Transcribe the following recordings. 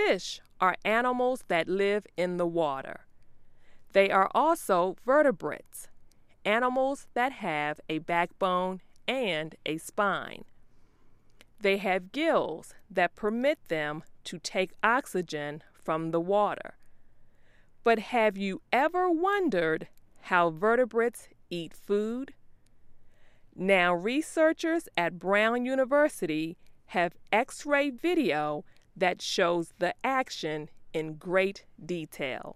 Fish are animals that live in the water. They are also vertebrates, animals that have a backbone and a spine. They have gills that permit them to take oxygen from the water. But have you ever wondered how vertebrates eat food? Now, researchers at Brown University have X-ray video that shows the action in great detail.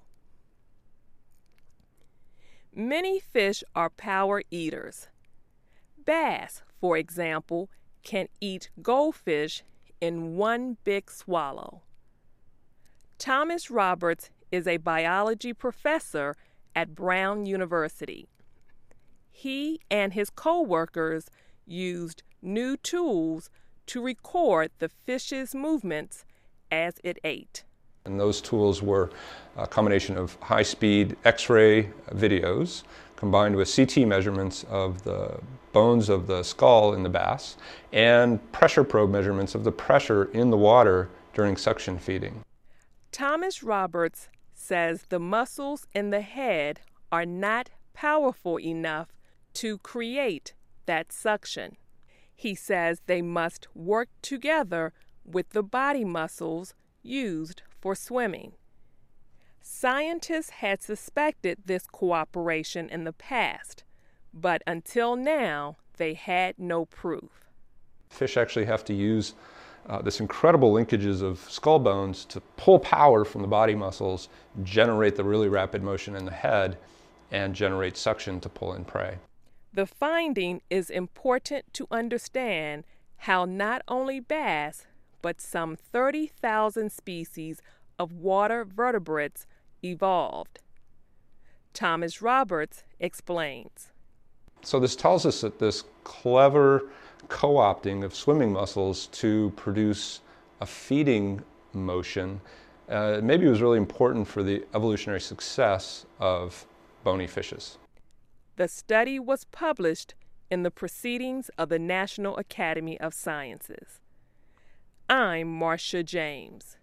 Many fish are power eaters. Bass, for example, can eat goldfish in one big swallow. Thomas Roberts is a biology professor at Brown University. He and his co-workers used new tools to record the fish's movements as it ate. And those tools were a combination of high-speed X-ray videos combined with CT measurements of the bones of the skull in the bass and pressure probe measurements of the pressure in the water during suction feeding. Thomas Roberts says the muscles in the head are not powerful enough to create that suction. He says they must work together with the body muscles used for swimming. Scientists had suspected this cooperation in the past, but until now, they had no proof. Fish actually have to use this incredible linkages of skull bones to pull power from the body muscles, generate the really rapid motion in the head, and generate suction to pull in prey. The finding is important to understand how not only bass, but some 30,000 species of water vertebrates evolved. Thomas Roberts explains. So this tells us that this clever co-opting of swimming muscles to produce a feeding motion maybe was really important for the evolutionary success of bony fishes. The study was published in the Proceedings of the National Academy of Sciences. I'm Marcia James.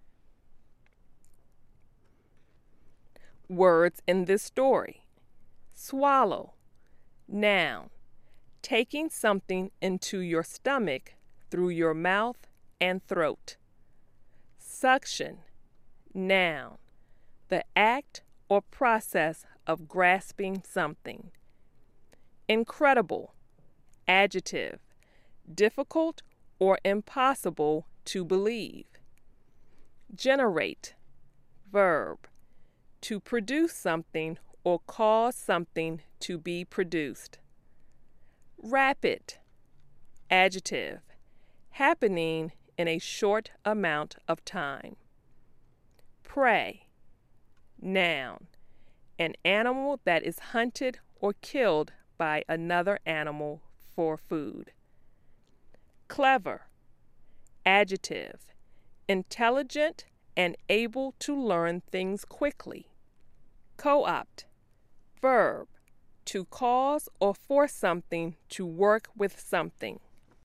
Words in this story. Swallow. Noun. Taking something into your stomach through your mouth and throat. Suction. Noun. The act or process of grasping something. Incredible. Adjective. Difficult or impossible to believe. Generate. Verb. To produce something or cause something to be produced. Rapid. Adjective. Happening in a short amount of time. Prey. Noun. An animal that is hunted or killed by another animal for food. Clever. Adjective. Intelligent and able to learn things quickly. Co-opt. Verb. To cause or force something to work with something.